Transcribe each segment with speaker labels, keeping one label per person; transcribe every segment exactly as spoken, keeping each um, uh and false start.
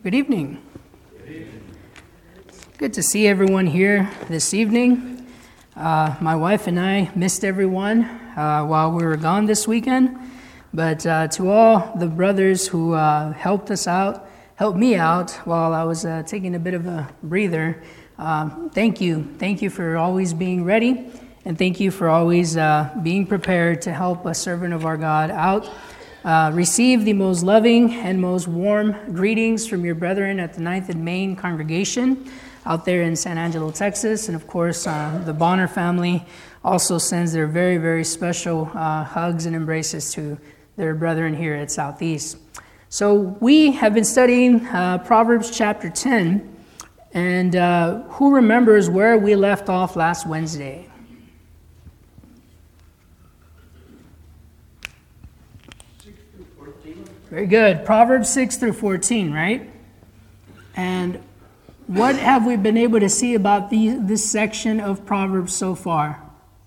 Speaker 1: Good evening. Good evening. Good to see everyone here this evening. Uh, my wife and I missed everyone uh, while we were gone this weekend, but uh, to all the brothers who uh, helped us out, helped me out while I was uh, taking a bit of a breather, uh, thank you. Thank you for always being ready, and thank you for always uh, being prepared to help a servant of our God out. Uh, receive the most loving and most warm greetings from your brethren at the Ninth and Main congregation out there in San Angelo, Texas. And of course, uh, the Bonner family also sends their very, very special uh, hugs and embraces to their brethren here at Southeast. So we have been studying uh, Proverbs chapter ten. And uh, who remembers where we left off last Wednesday? Very good. Proverbs six through fourteen, right? And what have we been able to see about the, this section of Proverbs so far?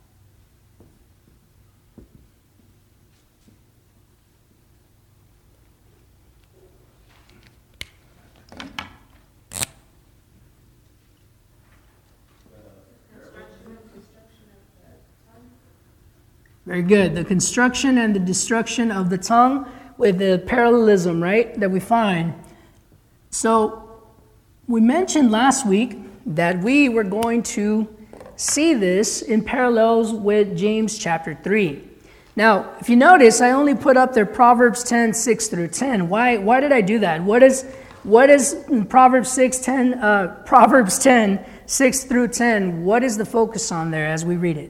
Speaker 1: Very good. The construction and the destruction of the tongue, with the parallelism, right, that we find. So we mentioned last week that we were going to see this in parallels with James chapter three. Now, if you notice, I only put up there Proverbs ten, six through ten. Why, why did I do that? What is, what is Proverbs six, ten, uh, Proverbs ten, six through ten, what is the focus on there as we read it?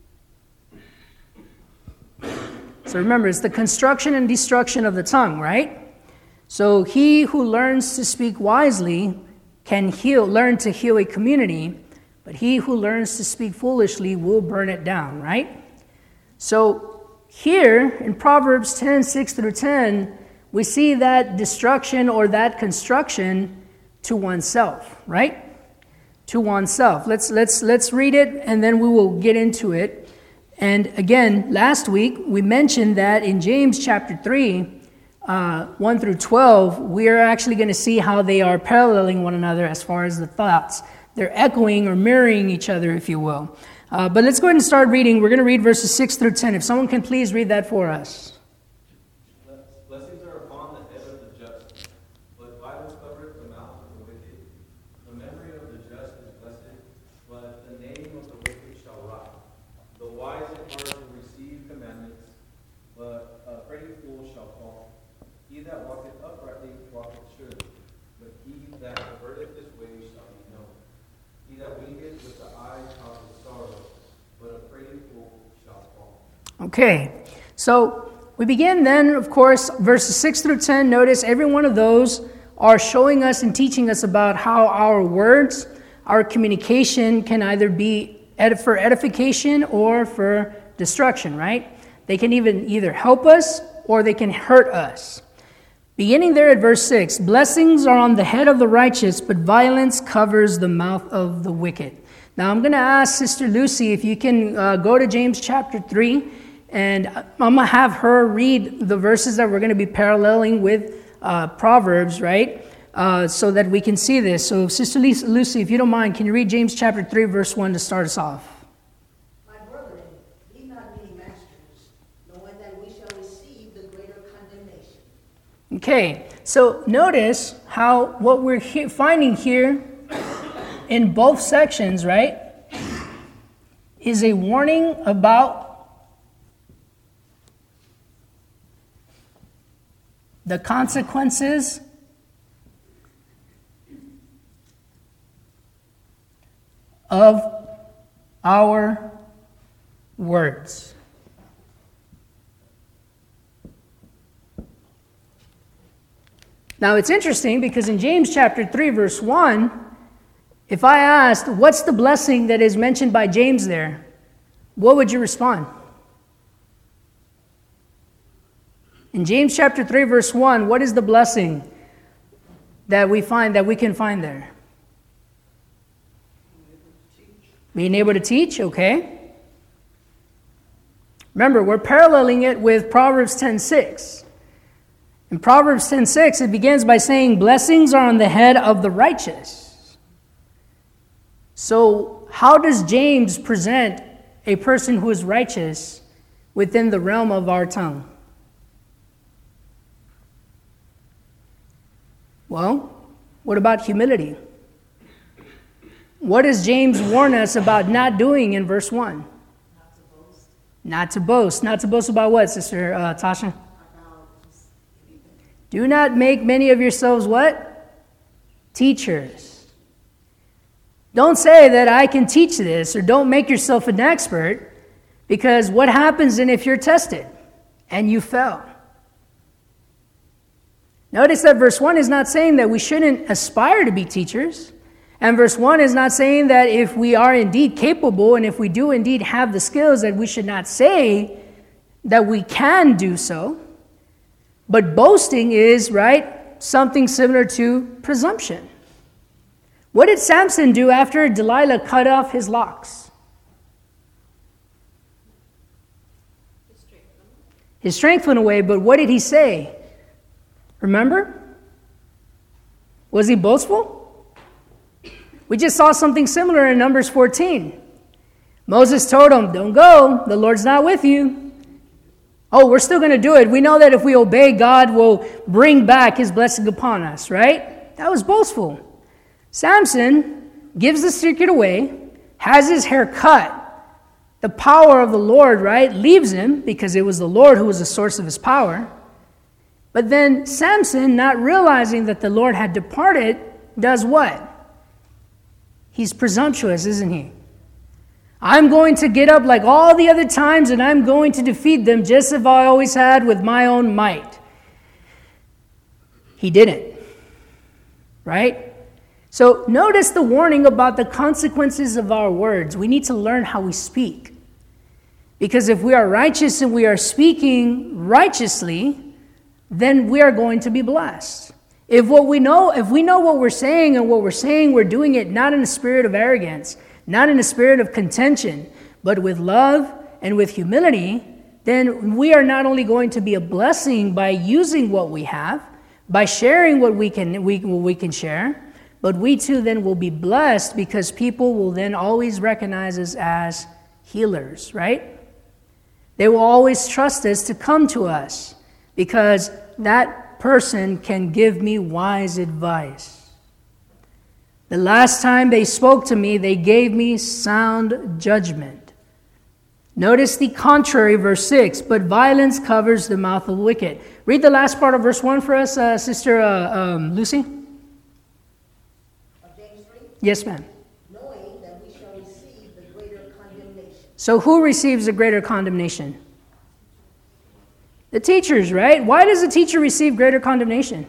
Speaker 1: So remember, it's the construction and destruction of the tongue, right? So he who learns to speak wisely can heal, learn to heal a community, but he who learns to speak foolishly will burn it down, right? So here in Proverbs ten, six through ten, we see that destruction or that construction to oneself, right? To oneself. Let's let's let's read it and then we will get into it. And again, last week, we mentioned that in James chapter three, uh, one through twelve, we are actually going to see how they are paralleling one another as far as the thoughts. They're echoing or mirroring each other, if you will. Uh, but let's go ahead and start reading. We're going to read verses six through ten. If someone can please read that for us.
Speaker 2: Blessings are upon the head of the just, but violence covereth the mouth of the wicked. The memory of the just is blessed, but the name of the wicked shall rot. The wise in heart will receive commandments, but a prating fool shall fall. He that walketh uprightly walketh surely, but he that perverteth his way shall be known. He that winketh with the eye causeth sorrow, but a prating fool shall fall.
Speaker 1: Okay, so we begin then, of course, verses six through ten. Notice every one of those are showing us and teaching us about how our words, our communication can either be for edification or for destruction, right? They can even either help us or they can hurt us. Beginning there at verse six, blessings are on the head of the righteous, but violence covers the mouth of the wicked. Now I'm going to ask Sister Lucy if you can uh, go to James chapter three, and I'm going to have her read the verses that we're going to be paralleling with uh, Proverbs, right? Uh, so that we can see this. So, Sister Lucy, if you don't mind, can you read James chapter three, verse one to start us off?
Speaker 3: My brethren, be not many masters, knowing that we shall receive the greater condemnation.
Speaker 1: Okay, so notice how what we're he- finding here in both sections, right, is a warning about the consequences of our words. Now it's interesting because in James chapter three, verse one, if I asked, what's the blessing that is mentioned by James there? What would you respond? In James chapter three, verse one, what is the blessing that we find, that we can find there? Being able to teach, okay. Remember, we're paralleling it with Proverbs ten six. In Proverbs ten six, it begins by saying, blessings are on the head of the righteous. So how does James present a person who is righteous within the realm of our tongue? Well, what about humility? What does James warn us about not doing in verse one?
Speaker 3: Not to boast.
Speaker 1: Not to boast. Not to boast about what, Sister uh, Tasha?
Speaker 3: About just anything.
Speaker 1: Do not make many of yourselves what? Teachers. Don't say that I can teach this, or don't make yourself an expert, because what happens then if you're tested and you fail? Notice that verse one is not saying that we shouldn't aspire to be teachers. And verse one is not saying that if we are indeed capable and if we do indeed have the skills, that we should not say that we can do so. But boasting is, right, something similar to presumption. What did Samson do after Delilah cut off his locks? His strength went away, but what did he say? Remember? Was he boastful? We just saw something similar in Numbers fourteen. Moses told him, don't go, the Lord's not with you. Oh, we're still going to do it. We know that if we obey, God will bring back his blessing upon us, right? That was boastful. Samson gives the secret away, has his hair cut. The power of the Lord, right, leaves him because it was the Lord who was the source of his power. But then Samson, not realizing that the Lord had departed, does what? He's presumptuous, isn't he? I'm going to get up like all the other times and I'm going to defeat them just as I always had with my own might. He didn't. Right? So notice the warning about the consequences of our words. We need to learn how we speak. Because if we are righteous and we are speaking righteously, then we are going to be blessed. If what we know, if we know what we're saying and what we're saying, we're doing it not in a spirit of arrogance, not in a spirit of contention, but with love and with humility, then we are not only going to be a blessing by using what we have, by sharing what we can we, what we can share, but we too then will be blessed because people will then always recognize us as healers, right? They will always trust us to come to us because that person can give me wise advice. The last time they spoke to me, they gave me sound judgment. Notice the contrary, verse six, but violence covers the mouth of the wicked. Read the last part of verse one for us, uh, Sister uh, um, Lucy.
Speaker 3: Of James three,
Speaker 1: Yes, ma'am.
Speaker 3: knowing that we shall receive the greater condemnation.
Speaker 1: So who receives the greater condemnation? The teachers, right? Why does the teacher receive greater condemnation?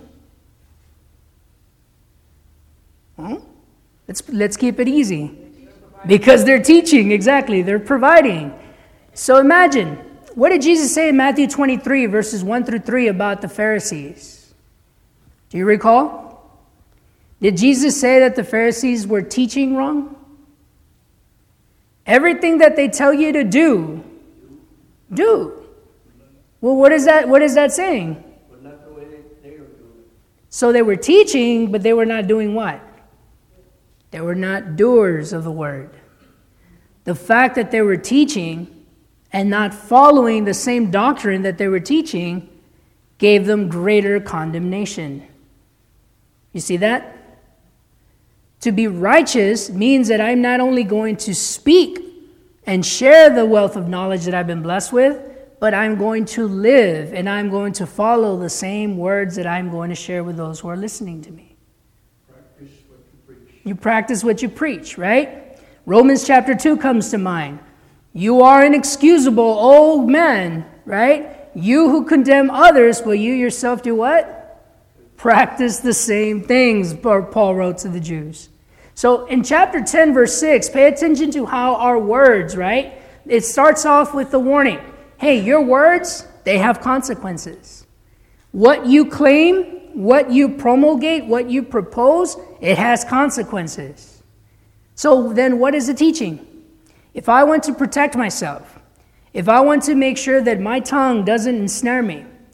Speaker 1: Well, let's, let's keep it easy. Because they're teaching, exactly. They're providing. So imagine, what did Jesus say in Matthew twenty-three, verses one through three about the Pharisees? Do you recall? Did Jesus say that the Pharisees were teaching wrong? Everything that they tell you to do, do. Well, what is that? What is that saying?
Speaker 4: But not the way they, they are doing it.
Speaker 1: So they were teaching, but they were not doing what? They were not doers of the word. The fact that they were teaching and not following the same doctrine that they were teaching gave them greater condemnation. You see that? To be righteous means that I'm not only going to speak and share the wealth of knowledge that I've been blessed with, but I'm going to live and I'm going to follow the same words that I'm going to share with those who are listening to me.
Speaker 4: Practice what you preach.
Speaker 1: You practice what you preach, right? Romans chapter two comes to mind. You are inexcusable old men, right? You who condemn others, but you yourself do what? Practice the same things, Paul wrote to the Jews. So in chapter ten, verse six, pay attention to how our words, right? It starts off with the warning. Hey, your words, they have consequences. What you claim, what you promulgate, what you propose, it has consequences. So then what is the teaching? If I want to protect myself, if I want to make sure that my tongue doesn't ensnare me,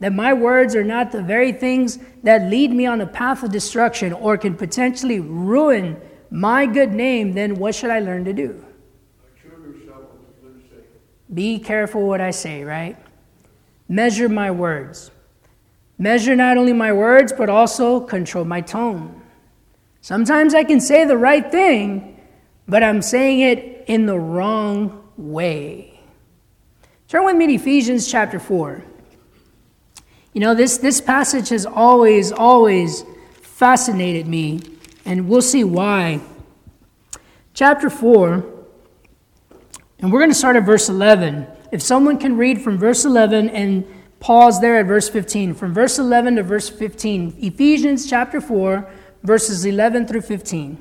Speaker 1: that my words are not the very things that lead me on a path of destruction or can potentially ruin my good name, then what should I learn to do?
Speaker 4: Assure yourself of what you're going to say.
Speaker 1: Be careful what I say, right? Measure my words. Measure not only my words, but also control my tone. Sometimes I can say the right thing, but I'm saying it in the wrong way. Turn with me to Ephesians chapter four. You know, this, this passage has always, always fascinated me, and we'll see why. Chapter four, and we're going to start at verse eleven. If someone can read from verse eleven and pause there at verse fifteen. From verse eleven to verse fifteen. Ephesians chapter four, verses eleven through fifteen.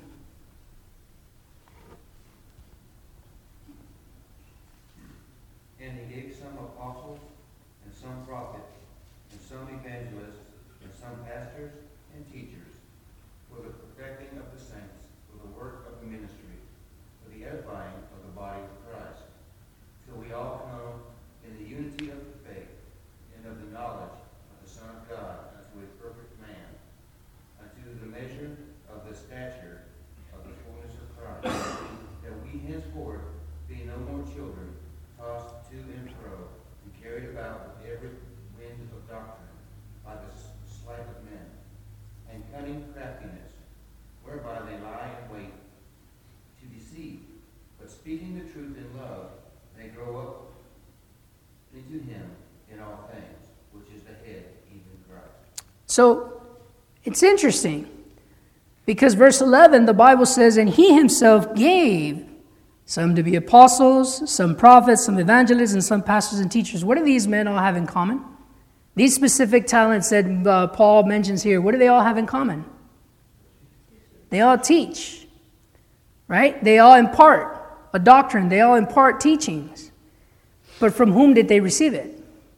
Speaker 5: And he gave some apostles, and some prophets, and some evangelists, and some pastors and teachers, for the perfecting of the saints, for the work of the ministry, for the edifying of the body of Christ, till we all come in the unity of the faith, and of the knowledge of the Son of God, unto a perfect man, unto the measure of the stature of the fullness of Christ, that we henceforth be no more children, tossed to and fro, and carried about with every wind of doctrine, by the sleight of men, and cunning craftiness, whereby they lie in wait to deceive. But speaking the truth in love, they grow up into him in all things, which is the head, even Christ.
Speaker 1: So, it's interesting, because verse eleven, the Bible says, and he himself gave some to be apostles, some prophets, some evangelists, and some pastors and teachers. What do these men all have in common? These specific talents that uh, Paul mentions here, what do they all have in common? They all teach, right? They all impart a doctrine. They all impart teachings. But from whom did they receive it?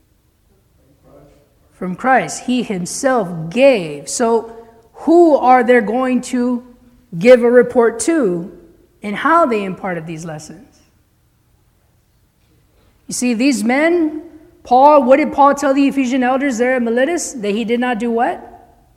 Speaker 1: From Christ. He himself gave. So who are they going to give a report to and how they imparted these lessons? You see, these men, Paul, what did Paul tell the Ephesian elders there at Miletus? That he did not do what?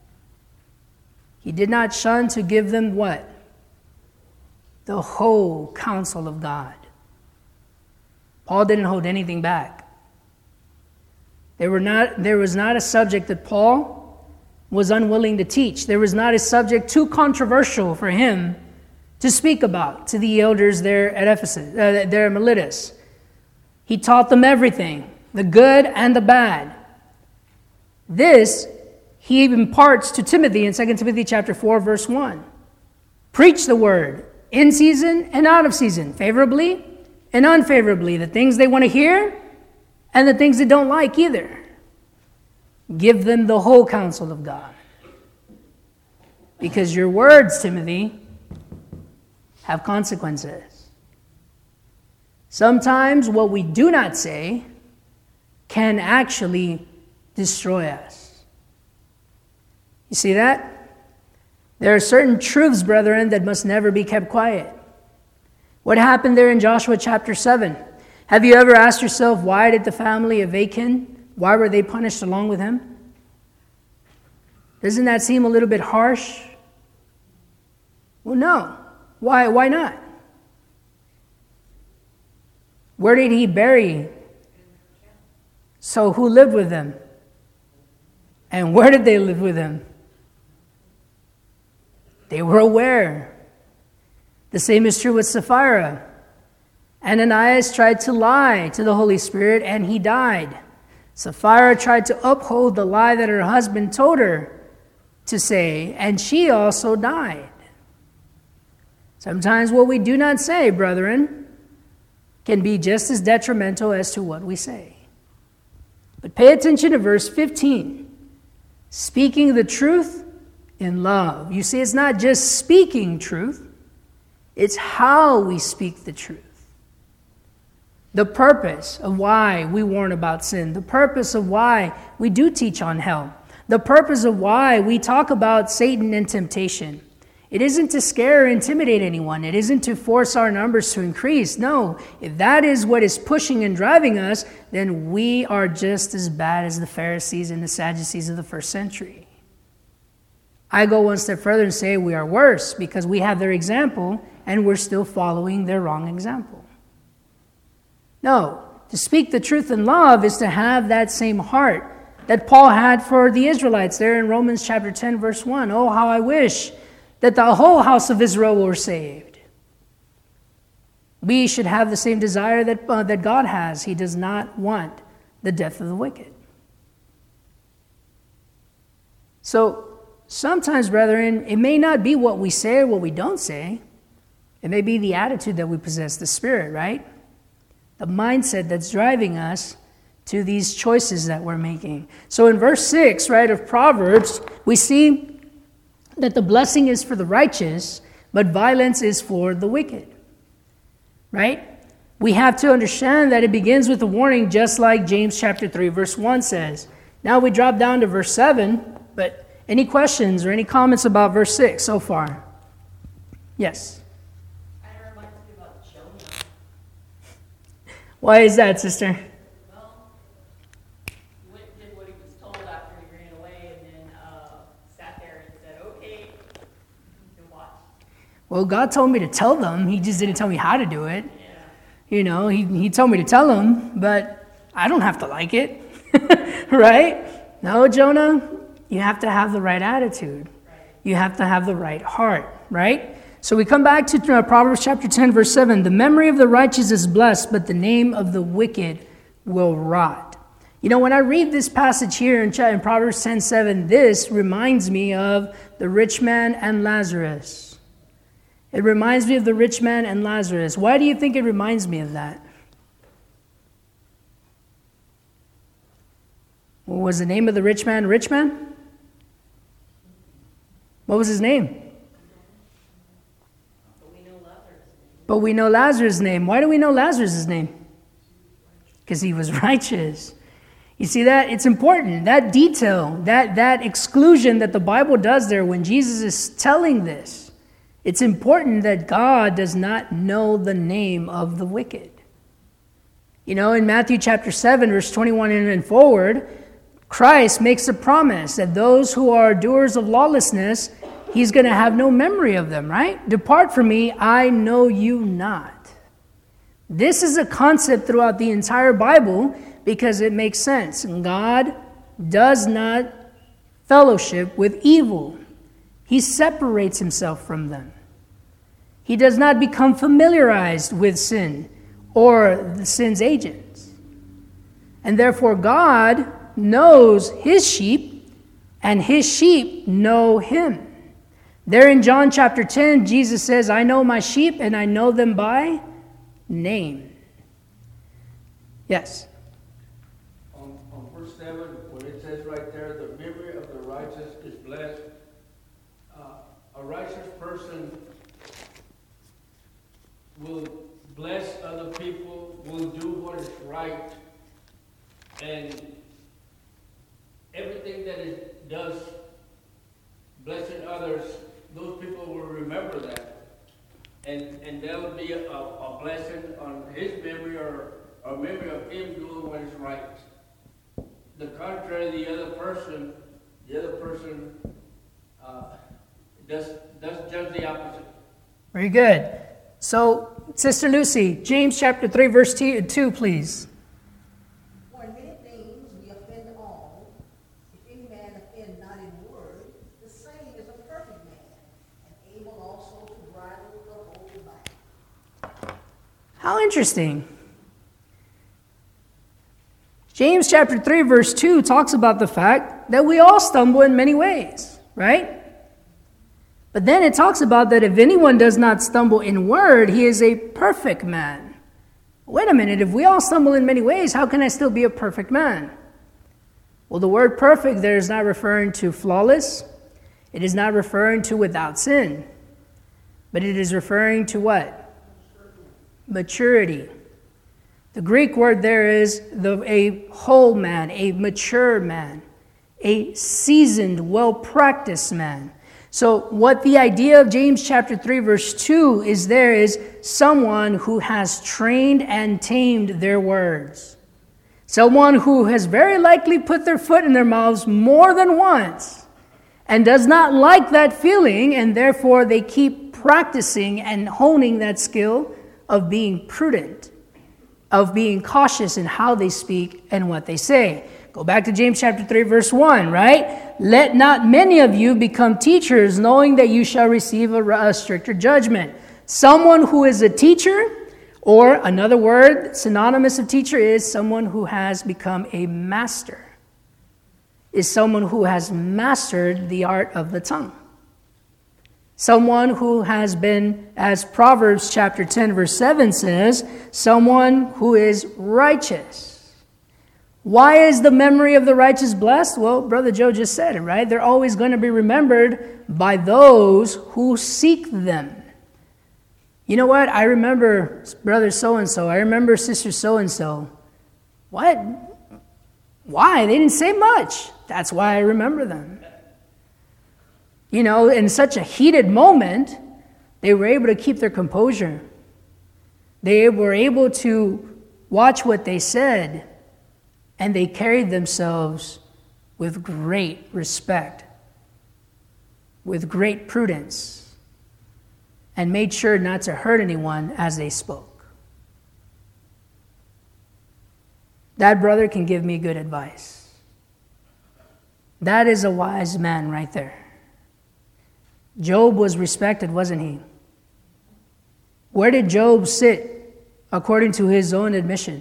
Speaker 1: He did not shun to give them what? The whole counsel of God. Paul didn't hold anything back. There were not, there was not a subject that Paul was unwilling to teach. There was not a subject too controversial for him to speak about to the elders there at Ephesus, uh, there at Miletus. He taught them everything, the good and the bad. This he imparts to Timothy in Second Timothy chapter four, verse one. Preach the word in season and out of season, favorably and unfavorably, the things they want to hear and the things they don't like either. Give them the whole counsel of God. Because your words, Timothy, have consequences. Sometimes what we do not say can actually destroy us. You see that? There are certain truths, brethren, that must never be kept quiet. What happened there in Joshua chapter seven? Have you ever asked yourself, why did the family of Achan, why were they punished along with him? Doesn't that seem a little bit harsh? Well, no. Why, why not? Where did he bury? So who lived with them? And where did they live with him? They were aware. The same is true with Sapphira. Ananias tried to lie to the Holy Spirit and he died. Sapphira tried to uphold the lie that her husband told her to say, and she also died. Sometimes what we do not say, brethren, can be just as detrimental as to what we say. But pay attention to verse fifteen. Speaking the truth in love. You see, it's not just speaking truth. It's how we speak the truth. The purpose of why we warn about sin. The purpose of why we do teach on hell. The purpose of why we talk about Satan and temptation. It isn't to scare or intimidate anyone. It isn't to force our numbers to increase. No, if that is what is pushing and driving us, then we are just as bad as the Pharisees and the Sadducees of the first century. I go one step further and say we are worse because we have their example and we're still following their wrong example. No, to speak the truth in love is to have that same heart that Paul had for the Israelites there in Romans chapter ten, verse one. Oh, how I wish that the whole house of Israel were saved. We should have the same desire that, uh, that God has. He does not want the death of the wicked. So sometimes, brethren, it may not be what we say or what we don't say. It may be the attitude that we possess, the spirit, right? The mindset that's driving us to these choices that we're making. So in verse six, right, of Proverbs, we see that the blessing is for the righteous, but violence is for the wicked. Right? We have to understand that it begins with a warning, just like James chapter three, verse one says. Now we drop down to verse seven, but any questions or any comments about verse six so far? Yes.
Speaker 6: Kind of reminds me about Jonah.
Speaker 1: Why is that, sister?
Speaker 6: Well, he went and did what he was told after he ran away, and then uh, sat there and said, "Okay, you can watch."
Speaker 1: Well, God told me to tell them. He just didn't tell me how to do it.
Speaker 6: Yeah.
Speaker 1: You know, he, he told me to tell them, but I don't have to like it. Right? No, Jonah, you have to have the right attitude. You have to have the right heart, right? So we come back to uh, Proverbs chapter ten, verse seven. The memory of the righteous is blessed, but the name of the wicked will rot. You know, when I read this passage here in, in Proverbs ten, seven, this reminds me of the rich man and Lazarus. It reminds me of the rich man and Lazarus. Why do you think it reminds me of that? What was the name of the rich man? Rich man? What was his name?
Speaker 6: But we know Lazarus.
Speaker 1: But we know Lazarus' name. Why do we know Lazarus' name? Because he was righteous. You see that? It's important. That detail, that, that exclusion that the Bible does there when Jesus is telling this, it's important that God does not know the name of the wicked. You know, in Matthew chapter seven, verse twenty-one and forward, Christ makes a promise that those who are doers of lawlessness, he's going to have no memory of them, right? Depart from me, I know you not. This is a concept throughout the entire Bible because it makes sense. God does not fellowship with evil. He separates himself from them. He does not become familiarized with sin or the sin's agents. And therefore God knows his sheep, and his sheep know him. There in John chapter ten, Jesus says, I know my sheep, and I know them by name. Yes?
Speaker 4: On, on verse seven, when it says right there, the memory of the righteous is blessed, uh, a righteous person will bless other people, will do what is right, and everything that it does, blessing others, those people will remember that. And and that'll be a, a blessing on his memory or a memory of him doing what is right. The contrary, the other person, the other person uh, does, does just the opposite.
Speaker 1: Very good. So, Sister Lucy, James chapter three, verse two, please.
Speaker 3: For in many things we offend all. If any man offend not in word, the same is a perfect man, and able also to bridle the whole body.
Speaker 1: How interesting. James chapter three, verse two talks about the fact that we all stumble in many ways, right? But then it talks about that if anyone does not stumble in word, he is a perfect man. Wait a minute, if we all stumble in many ways, how can I still be a perfect man? Well, the word perfect there is not referring to flawless. It is not referring to without sin. But it is referring to what? Maturity. The Greek word there is the, a whole man, a mature man, a seasoned, well-practiced man. So what the idea of James chapter three verse two is there is someone who has trained and tamed their words. Someone who has very likely put their foot in their mouths more than once and does not like that feeling, and therefore they keep practicing and honing that skill of being prudent, of being cautious in how they speak and what they say. Go back to James chapter three, verse one, right? Let not many of you become teachers, knowing that you shall receive a, a stricter judgment. Someone who is a teacher, or another word synonymous of teacher is someone who has become a master, is someone who has mastered the art of the tongue. Someone who has been, as Proverbs chapter ten, verse seven says, someone who is righteous. Why is the memory of the righteous blessed? Well, Brother Joe just said it, right? They're always going to be remembered by those who seek them. You know what? I remember brother so-and-so. I remember sister so-and-so. What? Why? They didn't say much. That's why I remember them. You know, in such a heated moment, they were able to keep their composure. They were able to watch what they said, and they carried themselves with great respect, with great prudence, and made sure not to hurt anyone as they spoke. That brother can give me good advice. That is a wise man right there. Job was respected, wasn't he? Where did Job sit according to his own admission?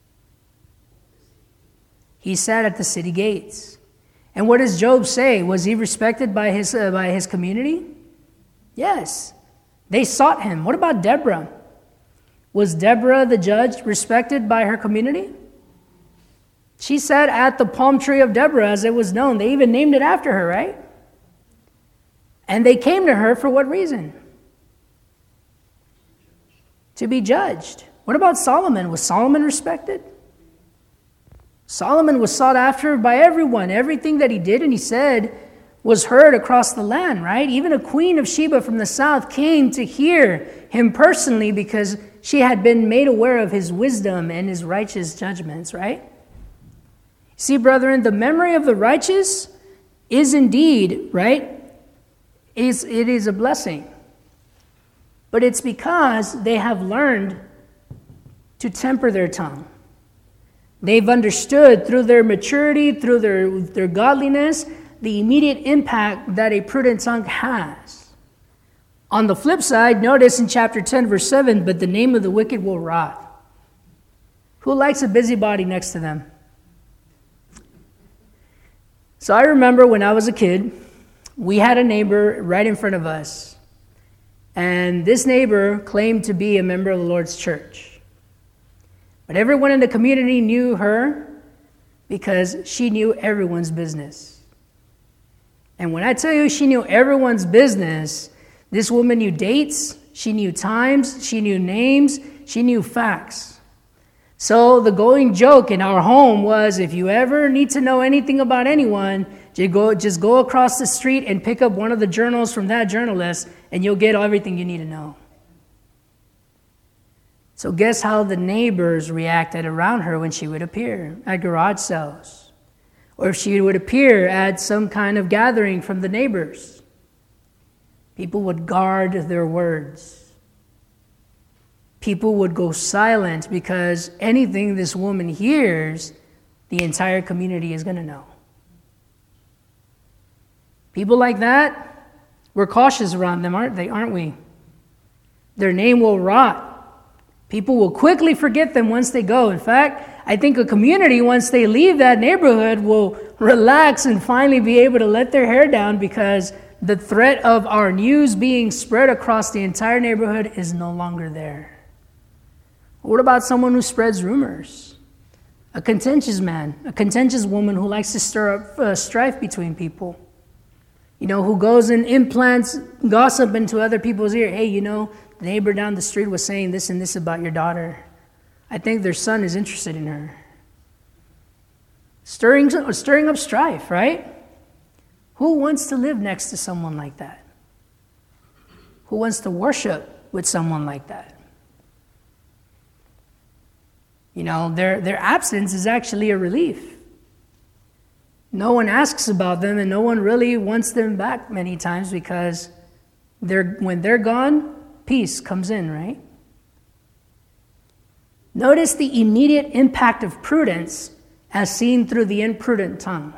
Speaker 1: He sat at the city gates. And what does Job say? Was he respected by his, uh, by his community? Yes. They sought him. What about Deborah? Was Deborah the judge respected by her community? She sat at the palm tree of Deborah, as it was known. They even named it after her, right? And they came to her for what reason? To be judged. What about Solomon? Was Solomon respected? Solomon was sought after by everyone. Everything that he did and he said was heard across the land, right? Even a queen of Sheba from the south came to hear him personally because she had been made aware of his wisdom and his righteous judgments, right? See, brethren, the memory of the righteous is indeed, right? Is it is a blessing. But it's because they have learned to temper their tongue. They've understood through their maturity, through their, their godliness, the immediate impact that a prudent tongue has. On the flip side, notice in chapter ten, verse seven, but the name of the wicked will rot. Who likes a busybody next to them? So I remember when I was a kid, we had a neighbor right in front of us. And this neighbor claimed to be a member of the Lord's church. But everyone in the community knew her because she knew everyone's business. And when I tell you she knew everyone's business, this woman knew dates, she knew times, she knew names, she knew facts. So the going joke in our home was, if you ever need to know anything about anyone, just go, just go across the street and pick up one of the journals from that journalist, and you'll get everything you need to know. So guess how the neighbors reacted around her when she would appear at garage sales, or if she would appear at some kind of gathering from the neighbors. People would guard their words. People would go silent because anything this woman hears, the entire community is going to know. People like that, we're cautious around them, aren't they? Aren't we? Their name will rot. People will quickly forget them once they go. In fact, I think a community, once they leave that neighborhood, will relax and finally be able to let their hair down because the threat of our news being spread across the entire neighborhood is no longer there. What about someone who spreads rumors? A contentious man, a contentious woman who likes to stir up uh, strife between people. You know, who goes and implants gossip into other people's ear. Hey, you know, the neighbor down the street was saying this and this about your daughter. I think their son is interested in her. Stirring, stirring up strife, right? Who wants to live next to someone like that? Who wants to worship with someone like that? You know, their, their absence is actually a relief. No one asks about them, and no one really wants them back many times because they're, when they're gone, peace comes in, right? Notice the immediate impact of prudence as seen through the imprudent tongue.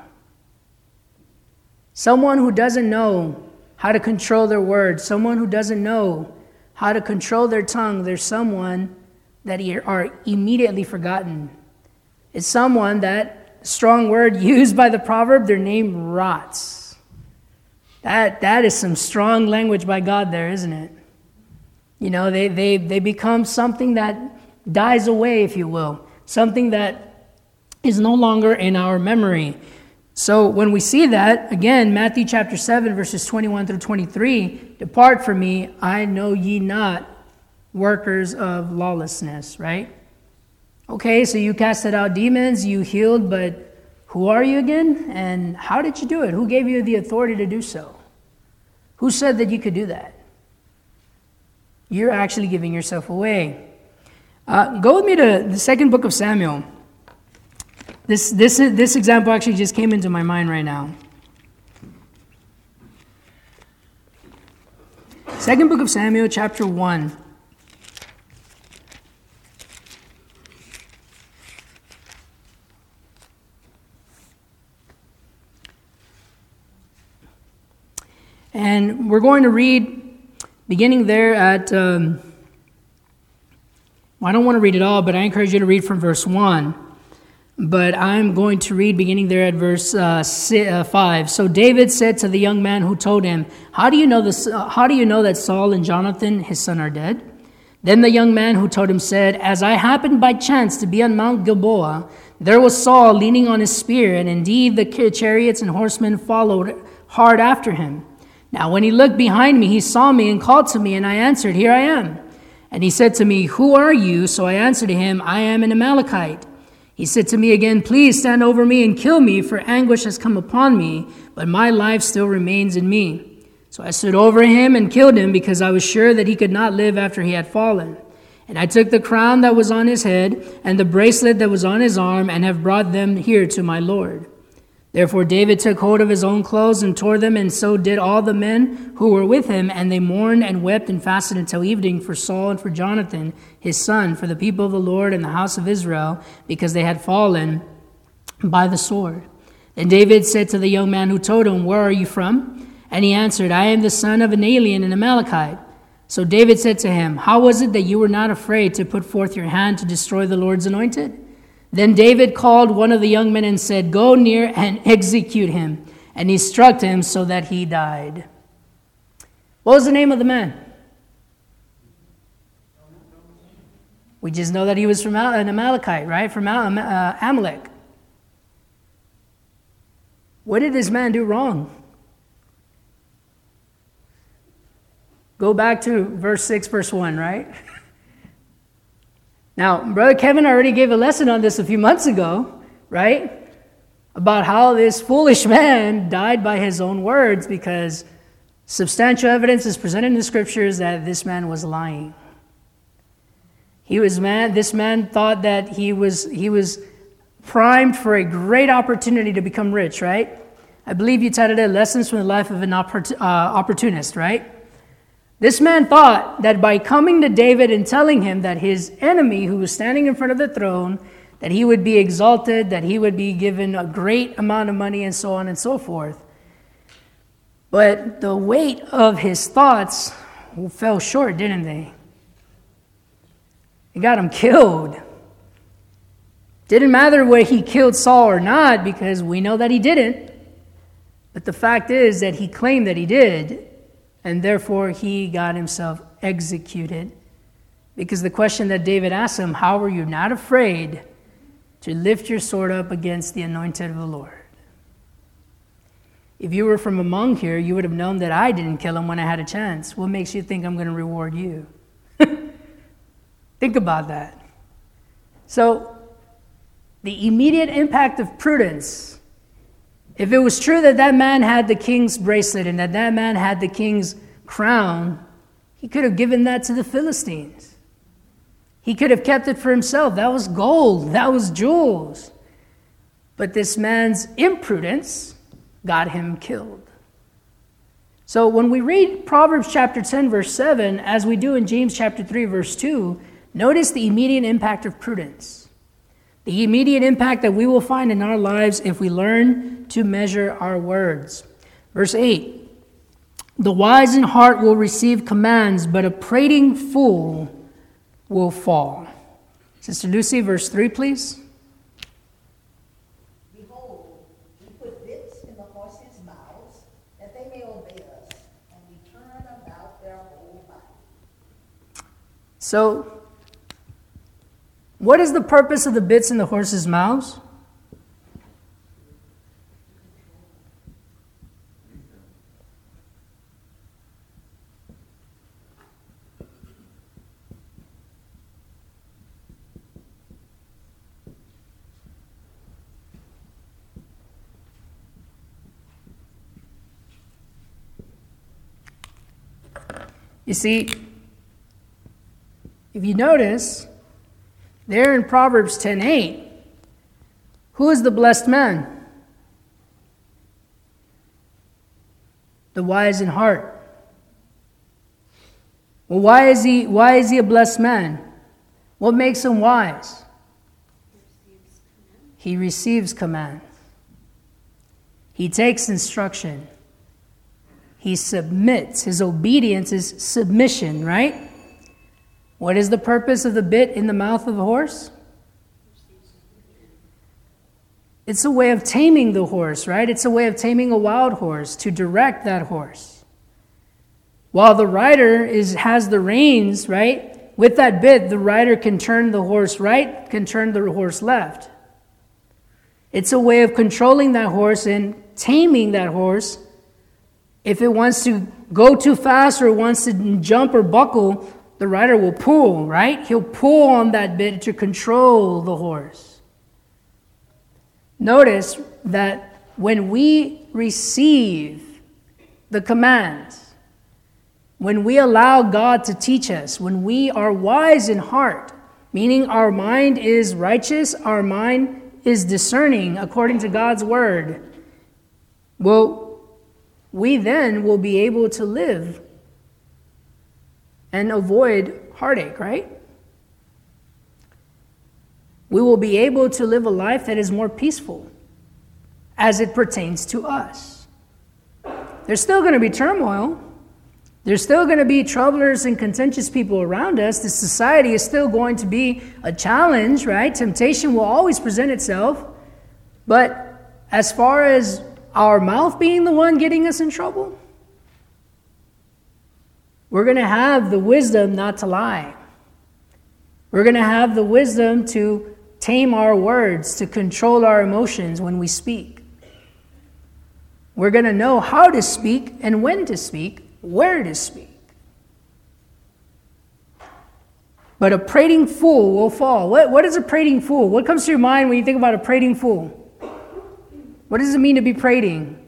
Speaker 1: Someone who doesn't know how to control their words, someone who doesn't know how to control their tongue, there's someone that are immediately forgotten. It's someone that, strong word used by the proverb, their name rots. That, that is some strong language by God there, isn't it? You know, they, they, they become something that dies away, if you will. Something that is no longer in our memory. So when we see that, again, Matthew chapter seven, verses twenty-one through twenty-three, depart from me, I know ye not, workers of lawlessness, right? Okay, so you casted out demons, you healed, but who are you again? And how did you do it? Who gave you the authority to do so? Who said that you could do that? You're actually giving yourself away. Uh, go with me to the second book of Samuel. This, this, this example actually just came into my mind right now. Second book of Samuel, chapter one. And we're going to read, beginning there at, um, well, I don't want to read it all, but I encourage you to read from verse one. But I'm going to read beginning there at verse uh, five. So David said to the young man who told him, How do you know this? Uh, how do you know that Saul and Jonathan, his son, are dead? Then the young man who told him said, As I happened by chance to be on Mount Gilboa, there was Saul leaning on his spear, and indeed the chariots and horsemen followed hard after him. Now when he looked behind me, he saw me and called to me, and I answered, Here I am. And he said to me, Who are you? So I answered to him, I am an Amalekite. He said to me again, Please stand over me and kill me, for anguish has come upon me, but my life still remains in me. So I stood over him and killed him, because I was sure that he could not live after he had fallen. And I took the crown that was on his head and the bracelet that was on his arm, and have brought them here to my Lord. Therefore David took hold of his own clothes and tore them, and so did all the men who were with him, and they mourned and wept and fasted until evening for Saul and for Jonathan, his son, for the people of the Lord and the house of Israel, because they had fallen by the sword. Then David said to the young man who told him, Where are you from? And he answered, I am the son of an alien, an Amalekite. So David said to him, How was it that you were not afraid to put forth your hand to destroy the Lord's anointed? Then David called one of the young men and said, Go near and execute him. And he struck him so that he died. What was the name of the man? We just know that he was from an Amalekite, right? From uh, Amalek. What did this man do wrong? Go back to verse six, verse one, right? Now, Brother Kevin already gave a lesson on this a few months ago, right? About how this foolish man died by his own words, because substantial evidence is presented in the scriptures that this man was lying. He was man. This man thought that he was he was primed for a great opportunity to become rich, right? I believe you titled it "Lessons from the Life of an oppor- uh, Opportunist," right? This man thought that by coming to David and telling him that his enemy, who was standing in front of the throne, that he would be exalted, that he would be given a great amount of money, and so on and so forth. But the weight of his thoughts fell short, didn't they? It got him killed. Didn't matter whether he killed Saul or not, because we know that he didn't. But the fact is that he claimed that he did, and therefore he got himself executed. Because the question that David asked him, how were you not afraid to lift your sword up against the anointed of the Lord? If you were from among here, you would have known that I didn't kill him when I had a chance. What makes you think I'm going to reward you? Think about that. So, the immediate impact of prudence If it was true that that man had the king's bracelet and that that man had the king's crown, he could have given that to the Philistines. He could have kept it for himself. That was gold. That was jewels. But this man's imprudence got him killed. So when we read Proverbs chapter ten, verse seven, as we do in James chapter three, verse two, notice the immediate impact of prudence. The immediate impact that we will find in our lives if we learn to measure our words. Verse eight, the wise in heart will receive commands, but a prating fool will fall. Sister Lucy, verse three, please.
Speaker 3: Behold, we put bits in the horses' mouths, that they may obey us, and we turn about their whole body.
Speaker 1: So, what is the purpose of the bits in the horses' mouths? You see, if you notice, there in Proverbs ten eight, who is the blessed man? The wise in heart. Well, why is he, why is he a blessed man? What makes him wise? He receives command. He takes instruction. He submits. His obedience is submission, right? What is the purpose of the bit in the mouth of a horse? It's a way of taming the horse, right? It's a way of taming a wild horse, to direct that horse. While the rider is has the reins, right? With that bit, the rider can turn the horse right, can turn the horse left. It's a way of controlling that horse and taming that horse. If it wants to go too fast or wants to jump or buckle, the rider will pull, right? He'll pull on that bit to control the horse. Notice that when we receive the commands, when we allow God to teach us, when we are wise in heart, meaning our mind is righteous, our mind is discerning according to God's word, well, we then will be able to live and avoid heartache, right? We will be able to live a life that is more peaceful as it pertains to us. There's still going to be turmoil. There's still going to be troublers and contentious people around us. The society is still going to be a challenge, right? Temptation will always present itself. But as far as our mouth being the one getting us in trouble, we're going to have the wisdom not to lie. We're going to have the wisdom to tame our words, to control our emotions when we speak. We're going to know how to speak and when to speak, where to speak. But a prating fool will fall. What, what is a prating fool? What comes to your mind when you think about a prating fool? What does it mean to be prating?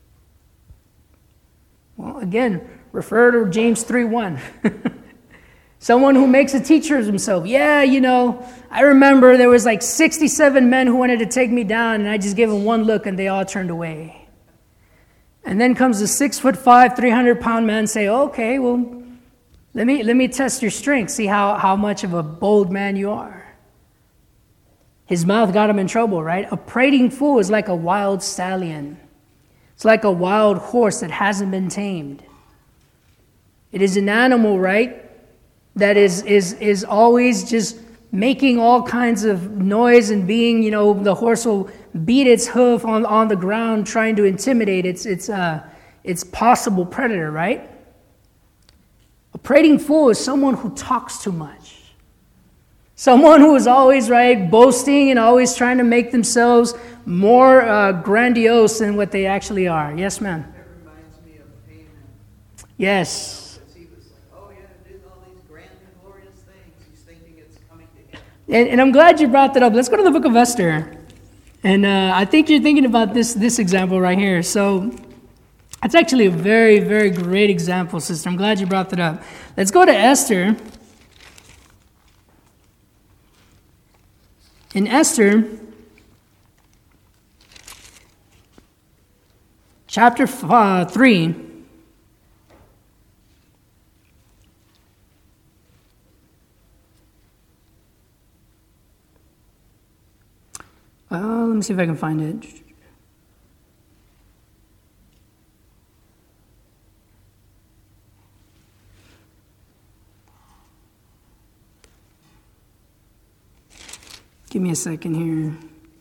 Speaker 1: Well, again, refer to James three one. Someone who makes a teacher of himself. Yeah, you know, I remember there was like sixty-seven men who wanted to take me down, and I just gave them one look and they all turned away. And then comes a six foot five, three hundred pound man and say, okay, well, let me let me test your strength, see how, how much of a bold man you are. His mouth got him in trouble, right? A prating fool is like a wild stallion. It's like a wild horse that hasn't been tamed. It is an animal, right, that is is is always just making all kinds of noise and being, you know, the horse will beat its hoof on, on the ground trying to intimidate its its uh its possible predator, right? A prating fool is someone who talks too much. Someone who is always, right, boasting and always trying to make themselves more uh, grandiose than what they actually are. Yes, ma'am?
Speaker 7: That reminds me of Haman.
Speaker 1: Yes.
Speaker 7: Because he was like, oh yeah, doing all these grand and glorious things. He's thinking it's coming to him.
Speaker 1: And, and I'm glad you brought that up. Let's go to the book of Esther. And uh, I think you're thinking about this this example right here. So it's actually a very, very great example, sister. I'm glad you brought that up. Let's go to Esther. In Esther, chapter uh, three, uh, let me see if I can find it. Give me a second here.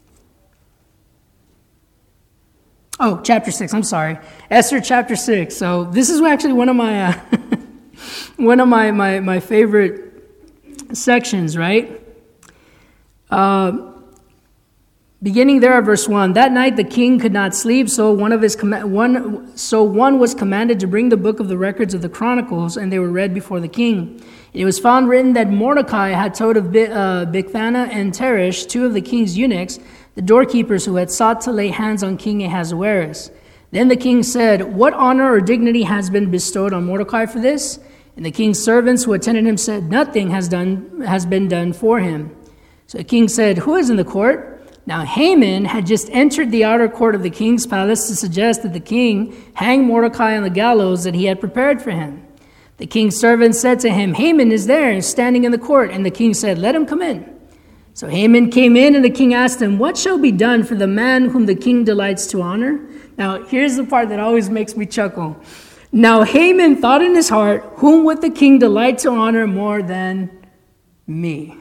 Speaker 1: Oh, chapter six. I'm sorry, Esther, chapter six. So this is actually one of my uh, one of my, my my favorite sections, right? Uh, beginning there at verse one. That night the king could not sleep, so one of his com- one so one was commanded to bring the book of the records of the Chronicles, and they were read before the king. It was found written that Mordecai had told of uh, Bigthana and Teresh, two of the king's eunuchs, the doorkeepers who had sought to lay hands on King Ahasuerus. Then the king said, "What honor or dignity has been bestowed on Mordecai for this?" And the king's servants who attended him said, "Nothing has done has been done for him." So the king said, "Who is in the court?" Now Haman had just entered the outer court of the king's palace to suggest that the king hang Mordecai on the gallows that he had prepared for him. The king's servant said to him, "Haman is there, standing in the court." And the king said, "Let him come in." So Haman came in, and the king asked him, "What shall be done for the man whom the king delights to honor?" Now, here's the part that always makes me chuckle. Now Haman thought in his heart, "Whom would the king delight to honor more than me?"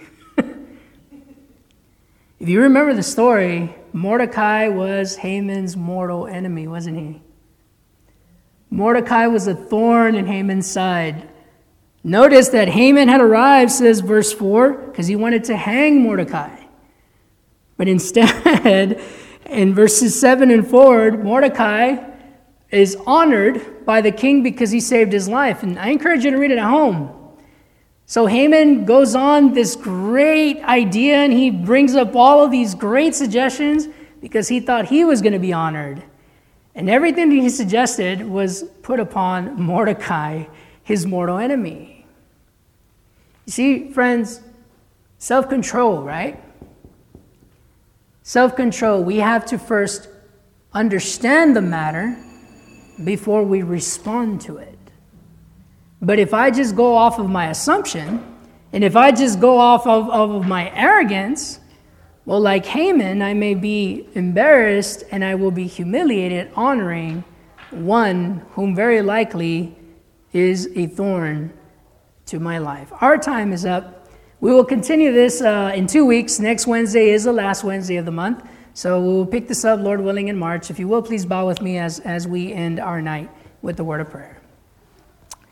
Speaker 1: If you remember the story, Mordecai was Haman's mortal enemy, wasn't he? Mordecai was a thorn in Haman's side. Notice that Haman had arrived, says verse four, because he wanted to hang Mordecai. But instead, in verses seven and forward, Mordecai is honored by the king because he saved his life. And I encourage you to read it at home. So Haman goes on this great idea, and he brings up all of these great suggestions because he thought he was going to be honored. And everything that he suggested was put upon Mordecai, his mortal enemy. You see, friends, self-control, right? Self-control. We have to first understand the matter before we respond to it. But if I just go off of my assumption, and if I just go off of, of my arrogance, well, like Haman, I may be embarrassed and I will be humiliated honoring one whom very likely is a thorn to my life. Our time is up. We will continue this uh, in two weeks. Next Wednesday is the last Wednesday of the month. So we'll pick this up, Lord willing, in March. If you will, please bow with me as, as we end our night with the word of prayer.